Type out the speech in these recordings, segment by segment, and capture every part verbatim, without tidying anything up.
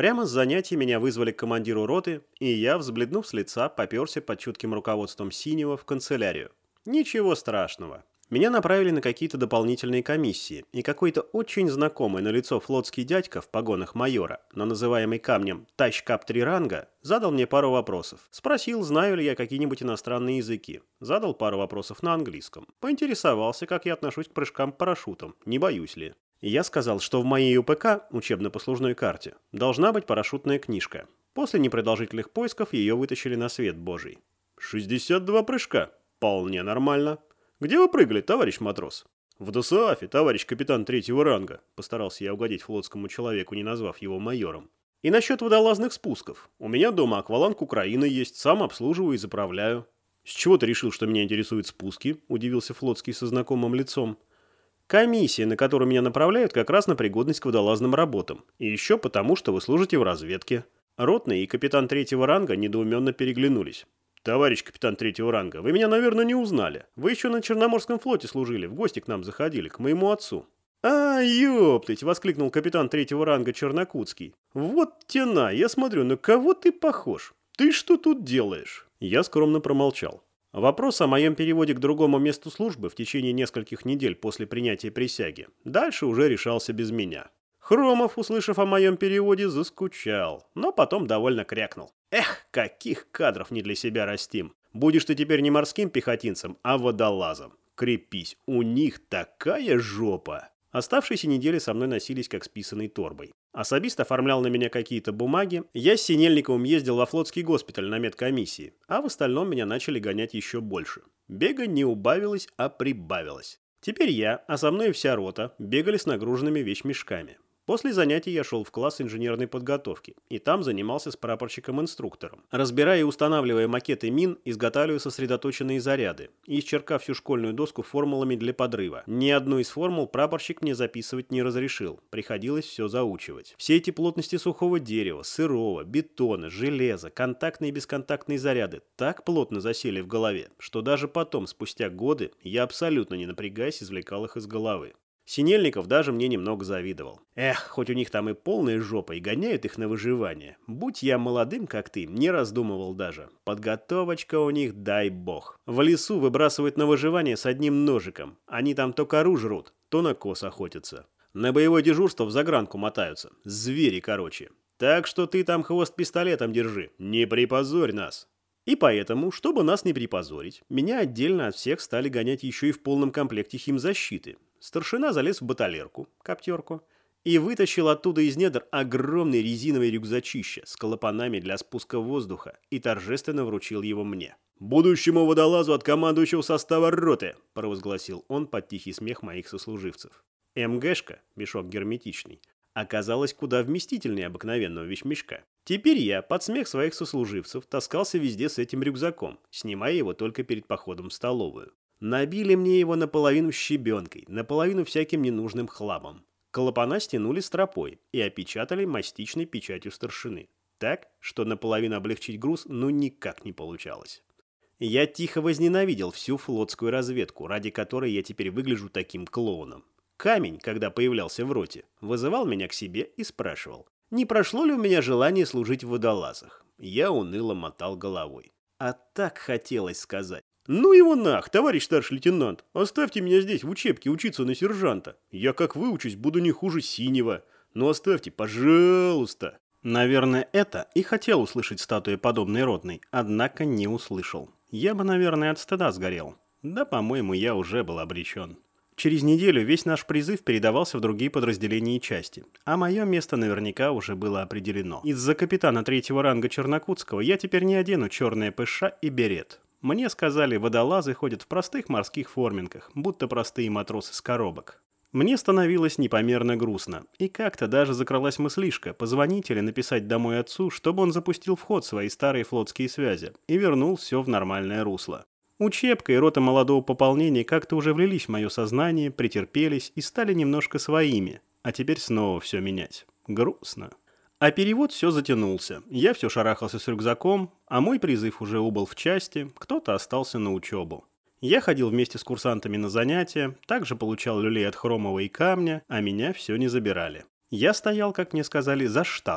Прямо с занятий меня вызвали к командиру роты, и я, взбледнув с лица, попёрся под чутким руководством Синего в канцелярию. Ничего страшного. Меня направили на какие-то дополнительные комиссии, и какой-то очень знакомый на лицо флотский дядька в погонах майора, но называемый камнем «Тащ-кап три ранга», задал мне пару вопросов. Спросил, знаю ли я какие-нибудь иностранные языки. Задал пару вопросов на английском. Поинтересовался, как я отношусь к прыжкам парашютом, не боюсь ли. И я сказал, что в моей УПК, учебно-послужной карте, должна быть парашютная книжка. После непродолжительных поисков ее вытащили на свет Божий. шестьдесят два прыжка. Вполне нормально. «Где вы прыгали, товарищ матрос?» «В ДОСААФе, товарищ капитан третьего ранга», — постарался я угодить флотскому человеку, не назвав его майором. «И насчет водолазных спусков. У меня дома акваланг Украины есть, сам обслуживаю и заправляю». «С чего ты решил, что меня интересуют спуски?» — удивился флотский со знакомым лицом. «Комиссия, на которую меня направляют, как раз на пригодность к водолазным работам. И еще потому, что вы служите в разведке». Ротный и капитан третьего ранга недоуменно переглянулись. «Товарищ капитан третьего ранга, вы меня, наверное, не узнали. Вы еще на Черноморском флоте служили, в гости к нам заходили, к моему отцу». «А, ёптыть!» — воскликнул капитан третьего ранга Чернокутский. «Вот тена, я смотрю, на кого ты похож? Ты что тут делаешь?» Я скромно промолчал. Вопрос о моем переводе к другому месту службы в течение нескольких недель после принятия присяги дальше уже решался без меня. Хромов, услышав о моем переводе, заскучал, но потом довольно крякнул. «Эх, каких кадров не для себя растим! Будешь ты теперь не морским пехотинцем, а водолазом. Крепись, у них такая жопа!» Оставшиеся недели со мной носились как с писаной торбой. Особист оформлял на меня какие-то бумаги, я с Синельниковым ездил во флотский госпиталь на медкомиссии, а в остальном меня начали гонять еще больше. Бега не убавилось, а прибавилось. Теперь я, а со мной вся рота, бегали с нагруженными вещмешками. После занятий я шел в класс инженерной подготовки, и там занимался с прапорщиком-инструктором. Разбирая и устанавливая макеты мин, изготавливая сосредоточенные заряды, и исчеркав всю школьную доску формулами для подрыва. Ни одну из формул прапорщик мне записывать не разрешил, приходилось все заучивать. Все эти плотности сухого дерева, сырого, бетона, железа, контактные и бесконтактные заряды так плотно засели в голове, что даже потом, спустя годы, я абсолютно не напрягаясь извлекал их из головы. Синельников даже мне немного завидовал. Эх, хоть у них там и полная жопа, и гоняют их на выживание. Будь я молодым, как ты, не раздумывал даже. Подготовочка у них, дай бог. В лесу выбрасывают на выживание с одним ножиком. Они там то кору жрут, то на коз охотятся. На боевое дежурство в загранку мотаются. Звери, короче. Так что ты там хвост пистолетом держи. Не припозорь нас. И поэтому, чтобы нас не припозорить, меня отдельно от всех стали гонять еще и в полном комплекте химзащиты. Старшина залез в баталерку, коптерку, и вытащил оттуда из недр огромный резиновый рюкзачище с клапанами для спуска воздуха и торжественно вручил его мне. «Будущему водолазу от командующего состава роты!» – провозгласил он под тихий смех моих сослуживцев. МГшка, мешок герметичный, оказалась куда вместительнее обыкновенного вещмешка. Теперь я, под смех своих сослуживцев, таскался везде с этим рюкзаком, снимая его только перед походом в столовую. Набили мне его наполовину щебенкой, наполовину всяким ненужным хламом. Клапана стянули стропой и опечатали мастичной печатью старшины. Так, что наполовину облегчить груз ну никак не получалось. Я тихо возненавидел всю флотскую разведку, ради которой я теперь выгляжу таким клоуном. Камень, когда появлялся в роте, вызывал меня к себе и спрашивал, не прошло ли у меня желание служить в водолазах. Я уныло мотал головой. А так хотелось сказать. «Ну его нах, товарищ старший лейтенант, оставьте меня здесь в учебке учиться на сержанта. Я как выучусь, буду не хуже Синего. Ну оставьте, пожалуйста». Наверное, это и хотел услышать статуя подобной ротной, однако не услышал. Я бы, наверное, от стыда сгорел. Да, по-моему, я уже был обречен. Через неделю весь наш призыв передавался в другие подразделения и части, а мое место наверняка уже было определено. Из-за капитана третьего ранга Чернокутского я теперь не одену черное ПШ и берет. Мне сказали, водолазы ходят в простых морских форминках, будто простые матросы с коробок. Мне становилось непомерно грустно, и как-то даже закралась мыслишка позвонить или написать домой отцу, чтобы он запустил в ход свои старые флотские связи и вернул все в нормальное русло. Учебка и рота молодого пополнения как-то уже влились в мое сознание, претерпелись и стали немножко своими, а теперь снова все менять. Грустно. А перевод все затянулся. Я все шарахался с рюкзаком, а мой призыв уже убыл в части, кто-то остался на учебу. Я ходил вместе с курсантами на занятия, также получал люлей от Хромова и Камня, а меня все не забирали. Я стоял, как мне сказали, за штатом.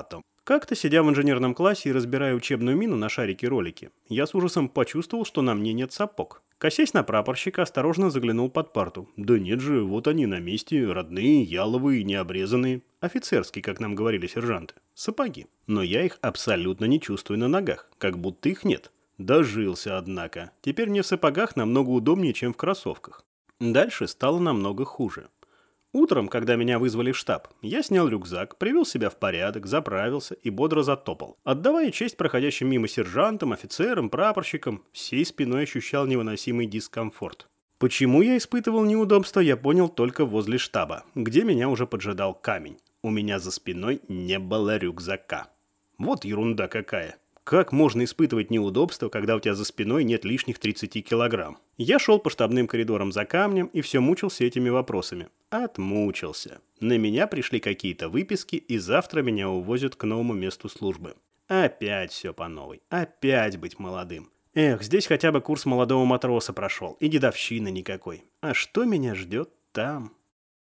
Как-то, сидя в инженерном классе и разбирая учебную мину на шарике-ролике, я с ужасом почувствовал, что на мне нет сапог. Косясь на прапорщика, осторожно заглянул под парту. Да нет же, вот они на месте, родные, яловые, необрезанные. Офицерские, как нам говорили сержанты. Сапоги. Но я их абсолютно не чувствую на ногах, как будто их нет. Дожился, однако. Теперь мне в сапогах намного удобнее, чем в кроссовках. Дальше стало намного хуже. Утром, когда меня вызвали в штаб, я снял рюкзак, привел себя в порядок, заправился и бодро затопал. Отдавая честь проходящим мимо сержантам, офицерам, прапорщикам, всей спиной ощущал невыносимый дискомфорт. Почему я испытывал неудобства, я понял только возле штаба, где меня уже поджидал камень. У меня за спиной не было рюкзака. Вот ерунда какая. Как можно испытывать неудобства, когда у тебя за спиной нет лишних тридцати килограмм? Я шел по штабным коридорам за камнем и все мучился этими вопросами. Отмучился. На меня пришли какие-то выписки, и завтра меня увозят к новому месту службы. Опять все по новой. Опять быть молодым. Эх, здесь хотя бы курс молодого матроса прошел, и дедовщины никакой. А что меня ждет там?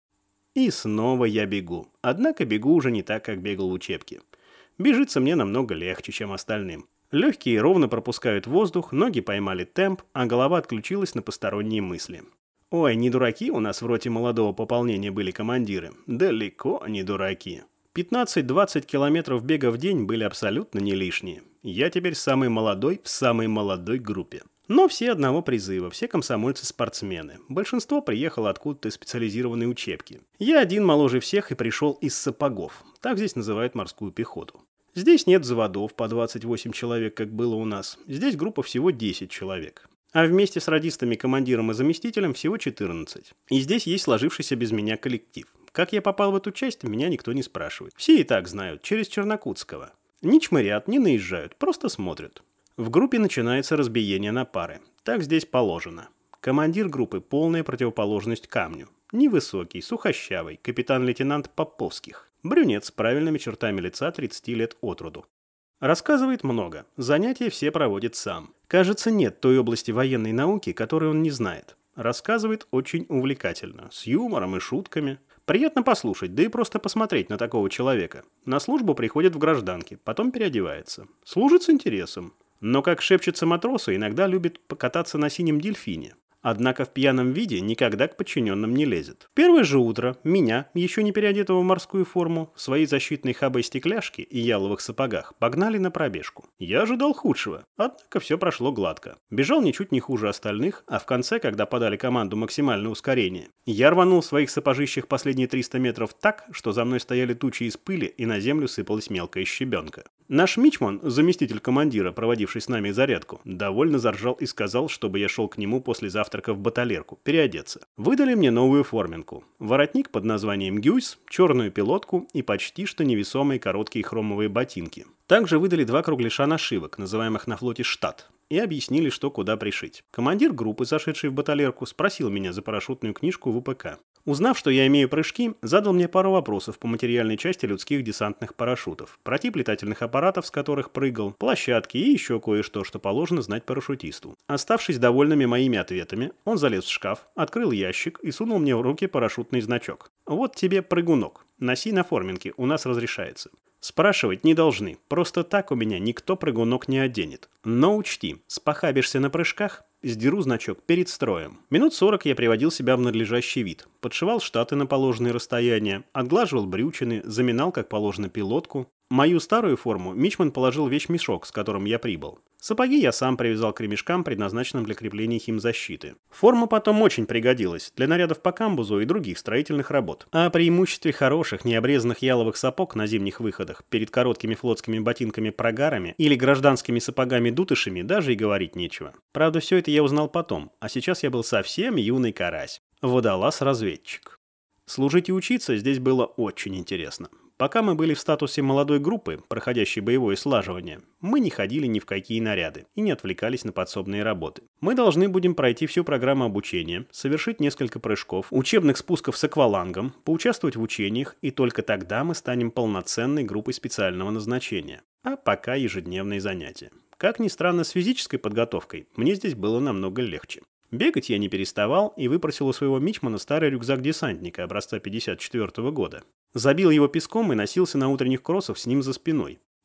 И снова я бегу. Однако бегу уже не так, как бегал в учебке. Бежится мне намного легче, чем остальным. Легкие ровно пропускают воздух, ноги поймали темп, а голова отключилась на посторонние мысли. Ой, не дураки у нас в роте молодого пополнения были командиры. Далеко не дураки. пятнадцать-двадцать километров бега в день были абсолютно не лишние. Я теперь самый молодой в самой молодой группе. Но все одного призыва, все комсомольцы-спортсмены. Большинство приехало откуда-то из специализированной учебки. Я один моложе всех и пришел из сапогов. Так здесь называют морскую пехоту. Здесь нет взводов по двадцать восемь человек, как было у нас. Здесь группа всего десять человек. А вместе с радистами, командиром и заместителем всего четырнадцать. И здесь есть сложившийся без меня коллектив. Как я попал в эту часть, меня никто не спрашивает. Все и так знают, через Чернокутского. Не чмырят, не наезжают, просто смотрят. В группе начинается разбиение на пары. Так здесь положено. Командир группы – полная противоположность камню. Невысокий, сухощавый, капитан-лейтенант Поповских. Брюнет с правильными чертами лица тридцати лет от роду. Рассказывает много, занятия все проводит сам. Кажется, нет той области военной науки, которой он не знает. Рассказывает очень увлекательно, с юмором и шутками. Приятно послушать, да и просто посмотреть на такого человека. На службу приходит в гражданке, потом переодевается. Служит с интересом. Но, как шепчется матросу, иногда любит покататься на синем дельфине. Однако в пьяном виде никогда к подчиненным не лезет. В первое же утро меня, еще не переодетого в морскую форму, в своей защитной хабе-стекляшке и яловых сапогах погнали на пробежку. Я ожидал худшего, однако все прошло гладко. Бежал ничуть не хуже остальных, а в конце, когда подали команду максимальное ускорение, я рванул в своих сапожищах последние триста метров так, что за мной стояли тучи из пыли и на землю сыпалась мелкая щебенка. Наш мичман, заместитель командира, проводивший с нами зарядку, довольно заржал и сказал, чтобы я шел к нему после завтрака в баталерку, переодеться. Выдали мне новую форменку. Воротник под названием «Гюйс», черную пилотку и почти что невесомые короткие хромовые ботинки. Также выдали два кругляша нашивок, называемых на флоте «штат», и объяснили, что куда пришить. Командир группы, зашедший в баталерку, спросил меня за парашютную книжку в ВПК. Узнав, что я имею прыжки, задал мне пару вопросов по материальной части людских десантных парашютов, про тип летательных аппаратов, с которых прыгал, площадки и еще кое-что, что положено знать парашютисту. Оставшись довольными моими ответами, он залез в шкаф, открыл ящик и сунул мне в руки парашютный значок. «Вот тебе прыгунок. Носи на форменке, у нас разрешается». Спрашивать не должны, просто так у меня никто прыгунок не оденет. Но учти, спохабишься на прыжках, сдеру значок перед строем. Минут сорок я приводил себя в надлежащий вид. Подшивал штаты на положенные расстояния, отглаживал брючины, заминал как положено пилотку. Мою старую форму мичман положил в вещмешок, с которым я прибыл. Сапоги я сам привязал к ремешкам, предназначенным для крепления химзащиты. Форма потом очень пригодилась для нарядов по камбузу и других строительных работ. А о преимуществе хороших, необрезанных яловых сапог на зимних выходах перед короткими флотскими ботинками-прогарами или гражданскими сапогами-дутышами даже и говорить нечего. Правда, все это я узнал потом, а сейчас я был совсем юный карась. Водолаз-разведчик. Служить и учиться здесь было очень интересно. Пока мы были в статусе молодой группы, проходящей боевое слаживание, мы не ходили ни в какие наряды и не отвлекались на подсобные работы. Мы должны будем пройти всю программу обучения, совершить несколько прыжков, учебных спусков с аквалангом, поучаствовать в учениях, и только тогда мы станем полноценной группой специального назначения. А пока ежедневные занятия. Как ни странно, с физической подготовкой мне здесь было намного легче. Бегать я не переставал и выпросил у своего мичмана старый рюкзак десантника образца пятьдесят четвёртого года. Забил его песком и носился на утренних кроссах с ним за спиной.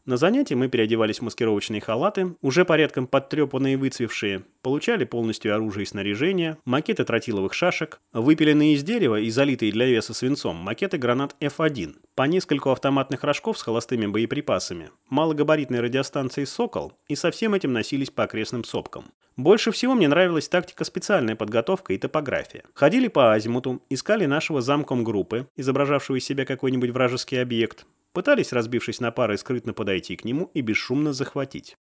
На занятии мы переодевались в маскировочные халаты, уже порядком подтрепанные и выцвевшие, получали полностью оружие и снаряжение, макеты тротиловых шашек, выпиленные из дерева и залитые для веса свинцом макеты гранат эф один, по нескольку автоматных рожков с холостыми боеприпасами, малогабаритной радиостанции «Сокол», и со всем этим носились по окрестным сопкам. Больше всего мне нравилась тактика специальная подготовка и топография. Ходили по азимуту, искали нашего замком группы, изображавшего из себя какой-нибудь вражеский объект, пытались, разбившись на пары, скрытно подойти к нему и бесшумно захватить.